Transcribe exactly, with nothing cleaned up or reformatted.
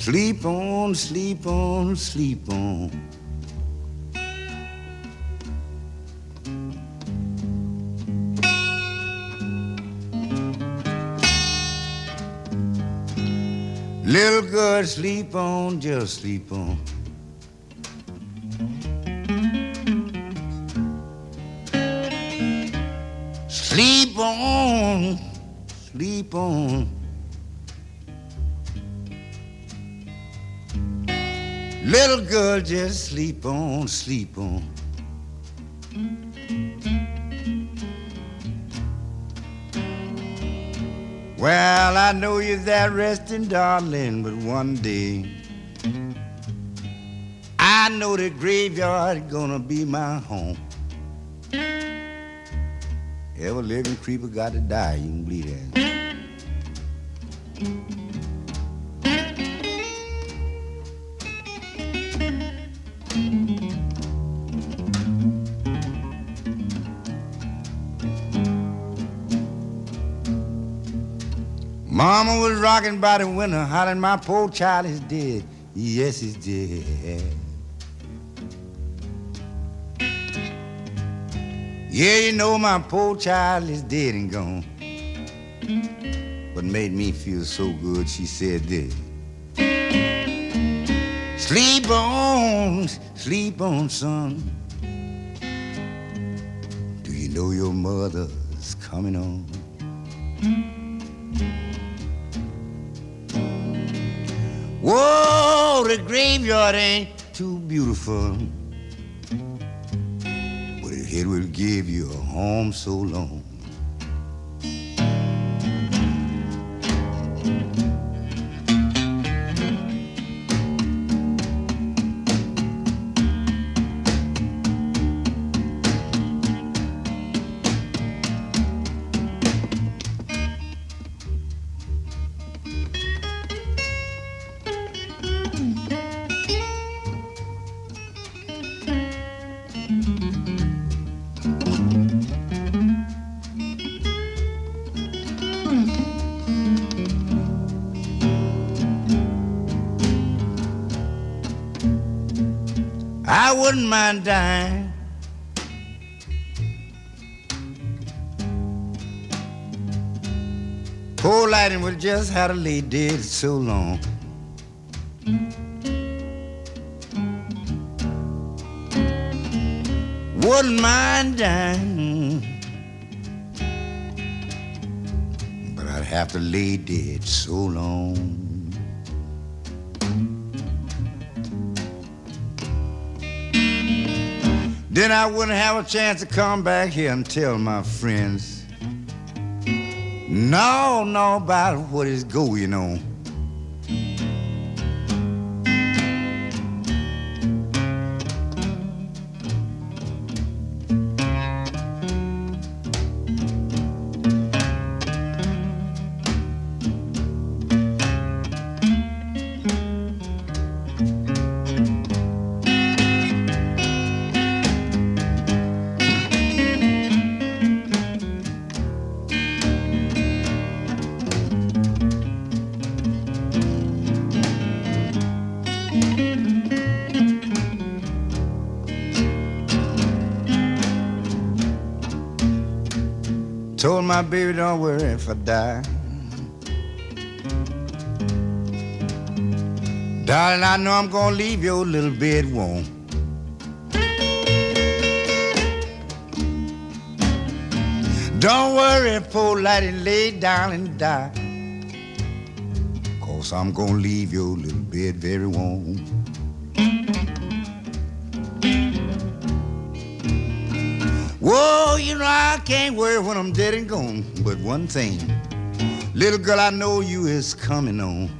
Sleep on, sleep on, sleep on. Little girl, sleep on, just sleep on. Sleep on, sleep on. Little girl, just sleep on, sleep on. Well, I know you're there resting, darling, but one day I know the graveyard gonna be my home. Every living creeper got to die, you can believe that. Mama was rocking by the window, hollering, my poor child is dead. Yes, he's dead. Yeah, you know my poor child is dead and gone. But made me feel so good, she said this. Sleep on, sleep on, son. Do you know your mother's coming on? Whoa, the graveyard ain't too beautiful, but it will give you a home so long. I wouldn't mind dying. Poor Lighting would just had to lay dead so long. Wouldn't mind dying, but I'd have to lay dead so long. Then I wouldn't have a chance to come back here and tell my friends no, no about what is going on. Told my baby, don't worry if I die. Darling, I know I'm gonna leave your little bed warm. Don't worry, poor Lighting, lay down and die. Cause I'm gonna leave your little bed very warm. Whoa, you know I can't worry when I'm dead and gone. But one thing, little girl, I know you is coming on.